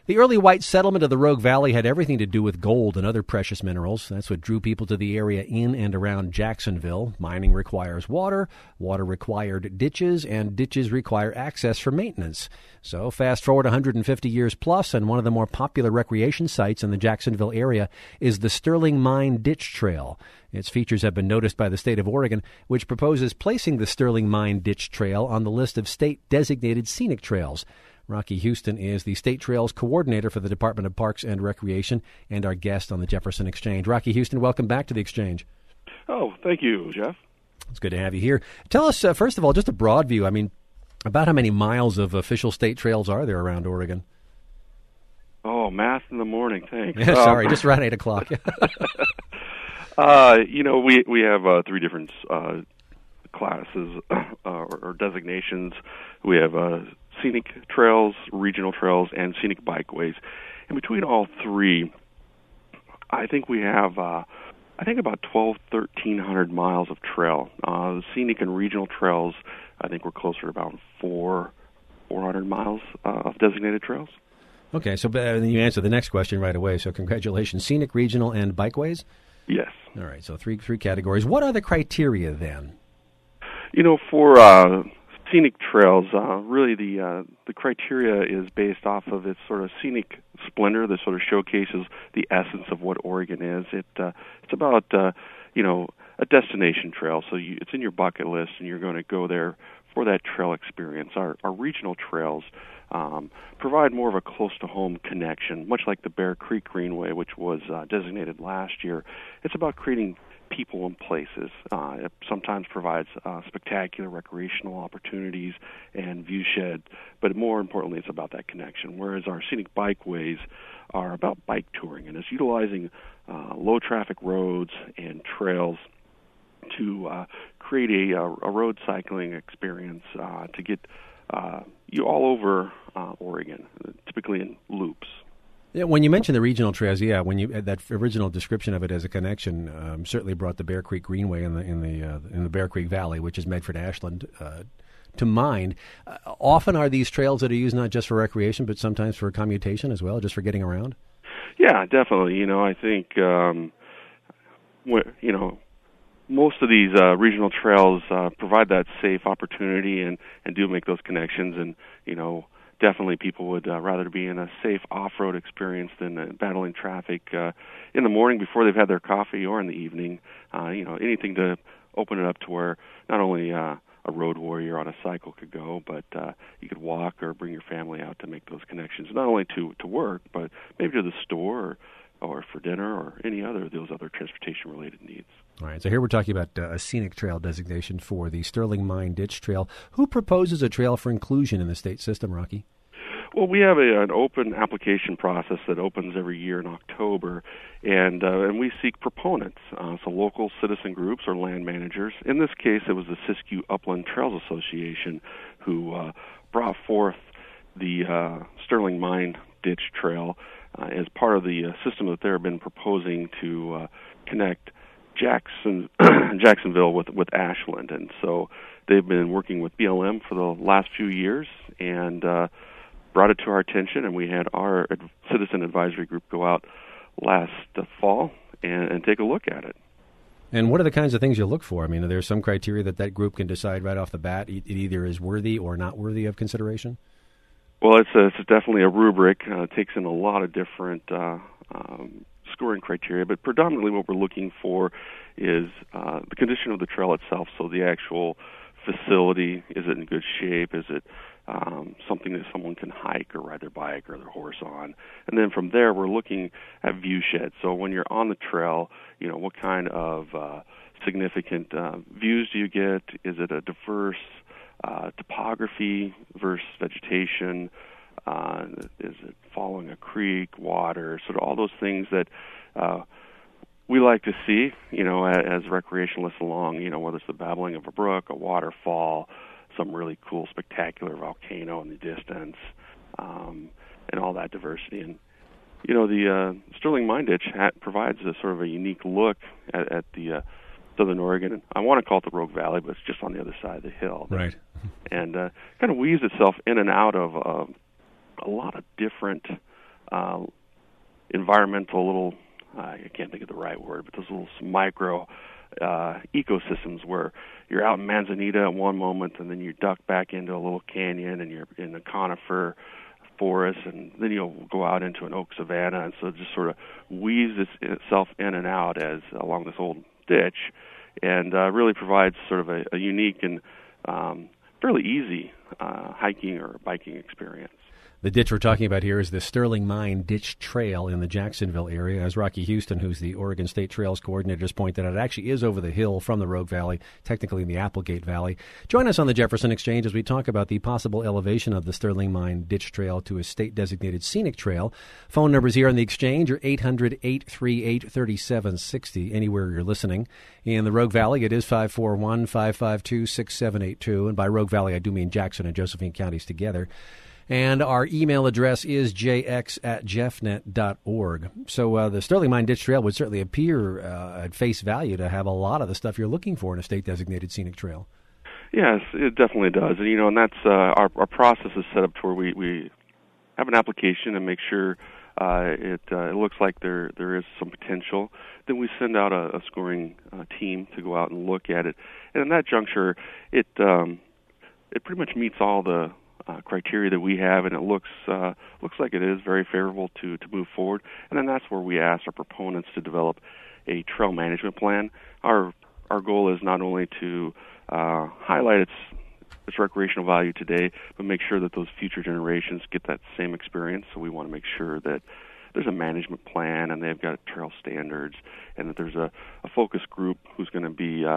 The early white settlement of the Rogue Valley had everything to do with gold and other precious minerals. That's what drew people to the area in and around Jacksonville. Mining requires water, water required ditches, and ditches require access for maintenance. So fast forward 150 years plus, and one of the more popular recreation sites in the Jacksonville area is the Sterling Mine Ditch Trail. Its features have been noticed by the state of Oregon, which proposes placing the Sterling Mine Ditch Trail on the list of state-designated scenic trails. Rocky Houston is the State Trails Coordinator for the Department of Parks and Recreation and our guest on the Jefferson Exchange. Rocky Houston, welcome back to the Exchange. Oh, thank you, Jeff. It's good to have you here. Tell us, first of all, just a broad view. I mean, about how many miles of official state trails are there around Oregon? Oh, math in the morning, thanks. Sorry, just around 8 o'clock. We have three different classes or designations. We have scenic trails, regional trails, and scenic bikeways. And between all three, I think we have about 1,300 miles of trail. The scenic and regional trails, I think we're closer to about 400 miles of designated trails. Okay, so you answered the next question right away, so congratulations. Scenic, regional, and bikeways? Yes. All right, so three categories. What are the criteria then? For scenic trails, really the criteria is based off of its sort of scenic splendor that sort of showcases the essence of what Oregon is. It's about a destination trail, so it's in your bucket list, and you're going to go there for that trail experience. Our regional trails provide more of a close-to-home connection, much like the Bear Creek Greenway, which was designated last year. It's about creating people and places. It sometimes provides spectacular recreational opportunities and viewshed, but more importantly, it's about that connection, whereas our scenic bikeways are about bike touring, and it's utilizing low-traffic roads and trails to create a road cycling experience to get you all over Oregon, typically in loops. Yeah, when you mentioned the regional trails, when you that original description of it as a connection certainly brought the Bear Creek Greenway in the Bear Creek Valley, which is Medford Ashland, to mind. Often are these trails that are used not just for recreation, but sometimes for commutation as well, just for getting around? Yeah, definitely. I think most of these regional trails provide that safe opportunity and do make those connections. And, definitely people would rather be in a safe off-road experience than battling traffic in the morning before they've had their coffee or in the evening. Anything to open it up to where not only a road warrior on a cycle could go, but you could walk or bring your family out to make those connections, not only to work, but maybe to the store or for dinner or any other of those other transportation-related needs. All right, so here we're talking about a scenic trail designation for the Sterling Mine Ditch Trail. Who proposes a trail for inclusion in the state system, Rocky? Well, we have an open application process that opens every year in October, and we seek proponents, so local citizen groups or land managers. In this case, it was the Siskiyou Upland Trails Association who brought forth the Sterling Mine Ditch Trail as part of the system that they've been proposing to connect Jacksonville with Ashland. And so they've been working with BLM for the last few years and brought it to our attention, and we had our citizen advisory group go out last fall and take a look at it. And what are the kinds of things you look for? I mean, are there some criteria that group can decide right off the bat it either is worthy or not worthy of consideration? Well, it's definitely a rubric. It takes in a lot of different scoring criteria, but predominantly what we're looking for is the condition of the trail itself. So the actual facility, is it in good shape? Is it something that someone can hike or ride their bike or their horse on? And then from there, we're looking at viewshed. So when you're on the trail, what kind of significant views do you get? Is it a diverse topography versus vegetation? Is it following a creek, water, sort of all those things that we like to see, as recreationalists along, whether it's the babbling of a brook, a waterfall, some really cool, spectacular volcano in the distance, and all that diversity. And, the Sterling Mine Ditch provides a sort of a unique look at the Southern Oregon. I want to call it the Rogue Valley, but it's just on the other side of the hill. Right. And kind of weaves itself in and out of a lot of different environmental little, I can't think of the right word, but those little micro ecosystems where you're out in Manzanita at one moment, and then you duck back into a little canyon, and you're in a conifer forest, and then you'll go out into an oak savanna, and so it just sort of weaves itself in and out as along this old ditch, and really provides sort of a unique and fairly easy hiking or biking experience. The ditch we're talking about here is the Sterling Mine Ditch Trail in the Jacksonville area. As Rocky Houston, who's the Oregon State Trails Coordinator, just pointed out, it actually is over the hill from the Rogue Valley, technically in the Applegate Valley. Join us on the Jefferson Exchange as we talk about the possible elevation of the Sterling Mine Ditch Trail to a state-designated scenic trail. Phone numbers here on the Exchange are 800-838-3760, anywhere you're listening. In the Rogue Valley, it is 541-552-6782. And by Rogue Valley, I do mean Jackson and Josephine counties together. And our email address is jx@jeffnet.org. So the Sterling Mine Ditch Trail would certainly appear at face value to have a lot of the stuff you're looking for in a state-designated scenic trail. Yes, it definitely does. And, and that's our process is set up to where we have an application and make sure it looks like there is some potential. Then we send out a scoring team to go out and look at it. And in that juncture, it pretty much meets all the criteria that we have, and it looks like it is very favorable to move forward. And then that's where we ask our proponents to develop a trail management plan. Our goal is not only to highlight its recreational value today, but make sure that those future generations get that same experience. So we want to make sure that there's a management plan, and they've got trail standards, and that there's a focus group who's going to be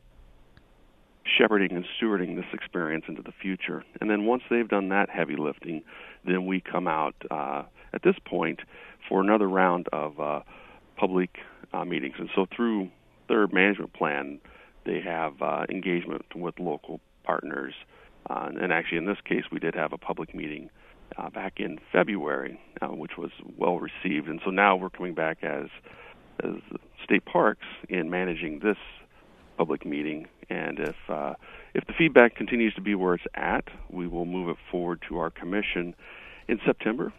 shepherding and stewarding this experience into the future. And then once they've done that heavy lifting, then we come out at this point for another round of public meetings. And so through their management plan, they have engagement with local partners. And actually, in this case, we did have a public meeting back in February, which was well received. And so now we're coming back as state parks in managing this public meeting, and if the feedback continues to be where it's at, we will move it forward to our commission in September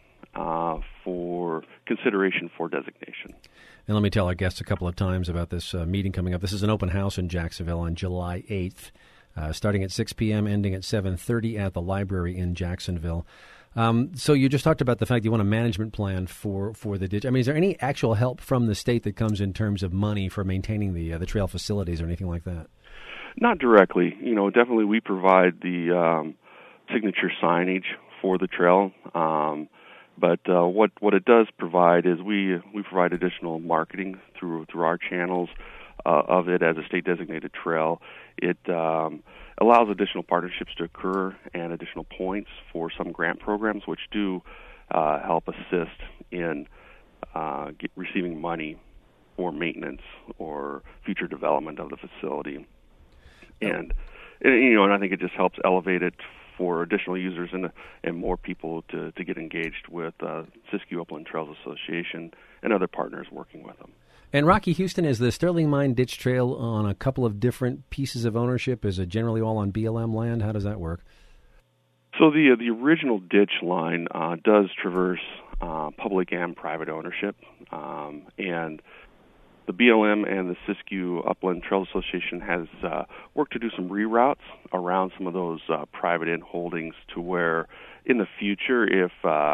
for consideration for designation. And let me tell our guests a couple of times about this meeting coming up. This is an open house in Jacksonville on July 8th, starting at 6 p.m., ending at 7:30 at the library in Jacksonville. So you just talked about the fact you want a management plan for the ditch. I mean, is there any actual help from the state that comes in terms of money for maintaining the trail facilities or anything like that? Not directly. Definitely we provide the signature signage for the trail. But what it does provide is we provide additional marketing through our channels of it as a state-designated trail. It allows additional partnerships to occur and additional points for some grant programs, which do help assist in receiving money for maintenance or future development of the facility. And I think it just helps elevate it for additional users and more people to get engaged with Siskiyou Upland Trails Association and other partners working with them. And Rocky Houston, is the Sterling Mine Ditch Trail on a couple of different pieces of ownership? Is it generally all on BLM land? How does that work? So the original ditch line does traverse public and private ownership, and the BLM and the Siskiyou Upland Trails Association has worked to do some reroutes around some of those private end holdings to where in the future, if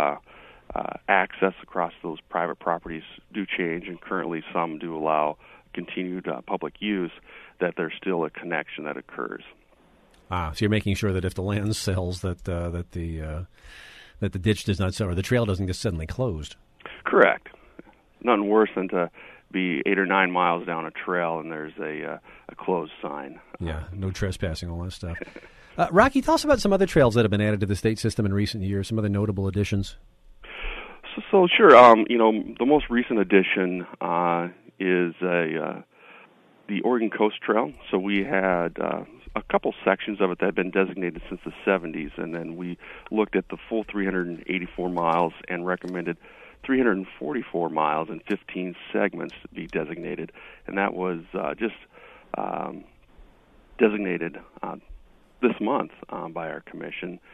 access across those private properties do change, and currently some do allow continued public use, that there's still a connection that occurs. So you're making sure that if the land sells, that the ditch does not sell, or the trail doesn't get suddenly closed. Correct. Nothing worse than to be 8 or 9 miles down a trail and there's a closed sign. Yeah, no trespassing, all that stuff. Rocky, tell us about some other trails that have been added to the state system in recent years, some other notable additions. So sure. The most recent addition is the Oregon Coast Trail. So we had a couple sections of it that had been designated since the 70s, and then we looked at the full 384 miles and recommended 344 miles and 15 segments to be designated, and that was just designated this month by our commission.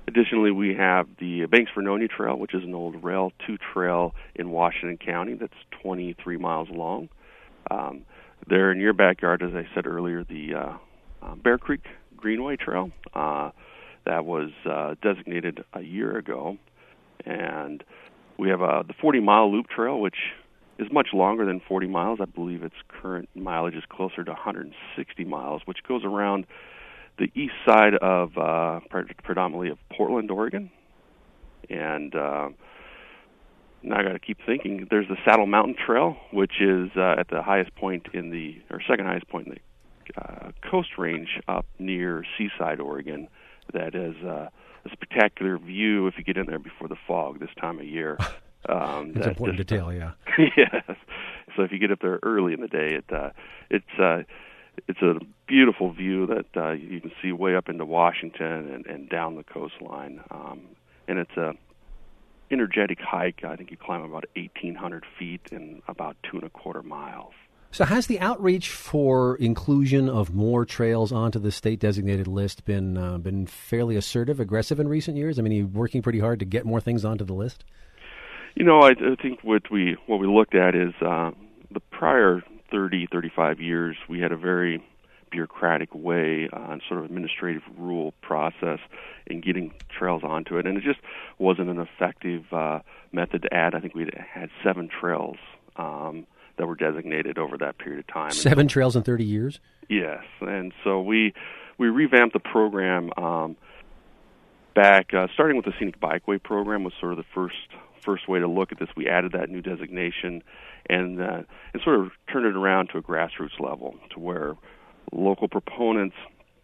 Additionally, we have the Banks Vernonia Trail, which is an old Rail 2 trail in Washington County that's 23 miles long. There in your backyard, as I said earlier, the Bear Creek Greenway Trail that was designated a year ago. And we have the 40-mile Loop Trail, which is much longer than 40 miles. I believe its current mileage is closer to 160 miles, which goes around the east side of predominantly of Portland, Oregon. And now I got to keep thinking. There's the Saddle Mountain Trail, which is at the highest point second highest point in the Coast Range up near Seaside, Oregon. That is a spectacular view if you get in there before the fog this time of year. That's an important detail, yeah. Yes. So if you get up there early in the day, it's a beautiful view that you can see way up into Washington and down the coastline. And it's a energetic hike. I think you climb about 1,800 feet in about 2.25 miles. So has the outreach for inclusion of more trails onto the state-designated list been fairly assertive, aggressive in recent years? I mean, are you working pretty hard to get more things onto the list? I think what we looked at is the prior 30, 35 years, we had a very bureaucratic way and sort of administrative rule process in getting trails onto it, and it just wasn't an effective method to add. I think we had 7 trails that were designated over that period of time. 7 trails in 30 years? Yes, and so we revamped the program back, starting with the Scenic Bikeway program was sort of the first way to look at this. We added that new designation and sort of turned it around to a grassroots level, to where local proponents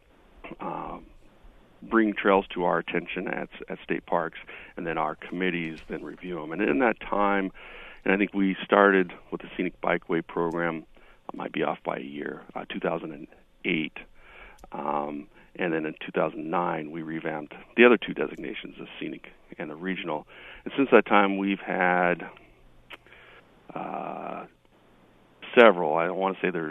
bring trails to our attention at state parks, and then our committees then review them. And in that time, and I think we started with the Scenic Bikeway program, I might be off by a year, 2008. And then in 2009, we revamped the other 2 designations, the scenic and the regional. And since that time, we've had several. I want to say there's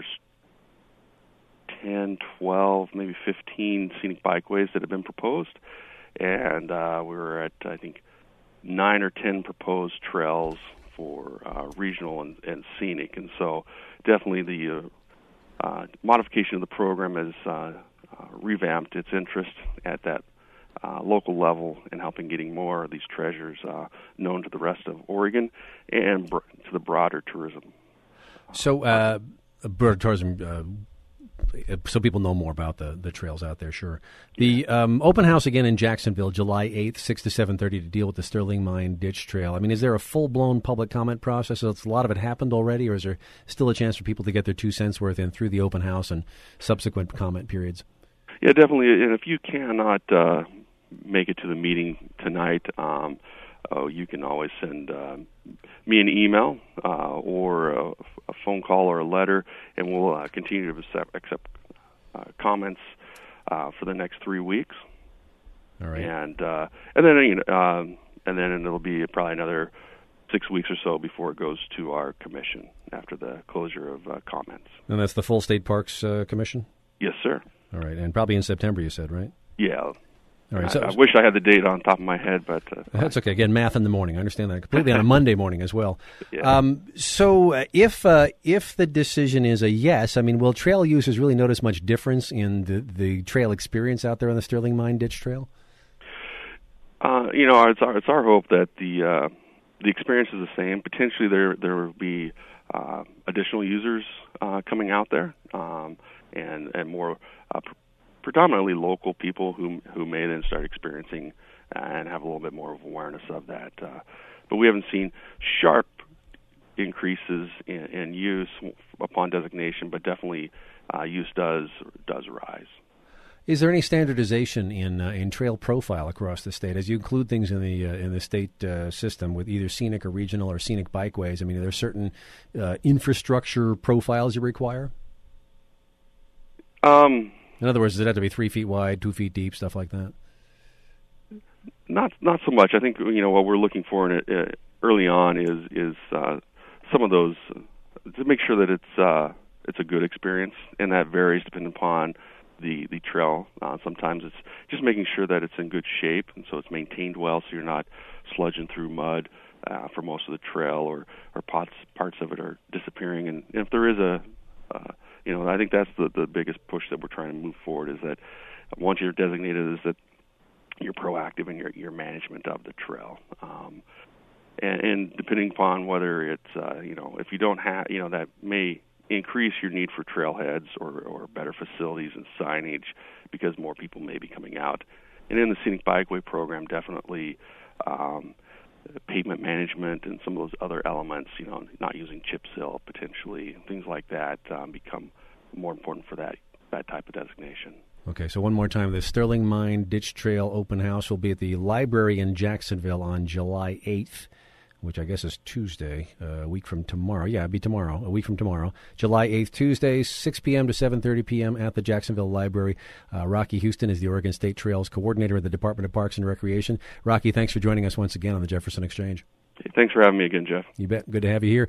10, 12, maybe 15 scenic bikeways that have been proposed. And we were at, I think, 9 or 10 proposed trails for regional and scenic. And so definitely the modification of the program has revamped its interest at that local level in helping getting more of these treasures known to the rest of Oregon and to the broader tourism. So broader tourism, so people know more about the trails out there, sure. The open house again in Jacksonville, July 8th, 6 to 7:30 to deal with the Sterling Mine Ditch Trail. I mean, is there a full-blown public comment process? So a lot of it happened already, or is there still a chance for people to get their 2 cents worth in through the open house and subsequent comment periods? Yeah, definitely. And if you cannot make it to the meeting tonight, you can always send me an email or a phone call or a letter, and we'll continue to accept comments for the next 3 weeks. All right. And then it'll be probably another 6 weeks or so before it goes to our commission after the closure of comments. And that's the full State Parks Commission? Yes, sir. All right, and probably in September, you said, right? Yeah. All right. So, I wish I had the date on top of my head, but that's okay. Again, math in the morning. I understand that completely on a Monday morning as well. Yeah. So if the decision is a yes, I mean, will trail users really notice much difference in the trail experience out there on the Sterling Mine Ditch Trail? It's our hope that the experience is the same. Potentially, there will be additional users coming out there, and more predominantly local people who may then start experiencing and have a little bit more of awareness of that. But we haven't seen sharp increases in use upon designation, but definitely use does rise. Is there any standardization in trail profile across the state as you include things in the state system with either scenic or regional or scenic bikeways? I mean, are there certain infrastructure profiles you require? In other words, does it have to be 3 feet wide, 2 feet deep, stuff like that? Not so much. I think what we're looking for in it, early on is some of those to make sure that it's a good experience, and that varies depending upon the trail. Sometimes it's just making sure that it's in good shape, and so it's maintained well, so you're not sludging through mud for most of the trail, or parts of it are disappearing. And if there is I think that's the biggest push that we're trying to move forward, is that once you're designated, is that you're proactive in your management of the trail. And depending upon whether it's, if you don't have, that may increase your need for trailheads or better facilities and signage, because more people may be coming out. And in the Scenic Bikeway program, definitely pavement management and some of those other elements, not using chip seal potentially, things like that become more important for that type of designation. Okay, so one more time, the Sterling Mine Ditch Trail Open House will be at the library in Jacksonville on July 8th, which I guess is Tuesday, a week from tomorrow. Yeah, it'd be tomorrow, a week from tomorrow. July 8th, Tuesday, 6 p.m. to 7:30 p.m. at the Jacksonville Library. Rocky Houston is the Oregon State Trails Coordinator at the Department of Parks and Recreation. Rocky, thanks for joining us once again on the Jefferson Exchange. Thanks for having me again, Jeff. You bet. Good to have you here.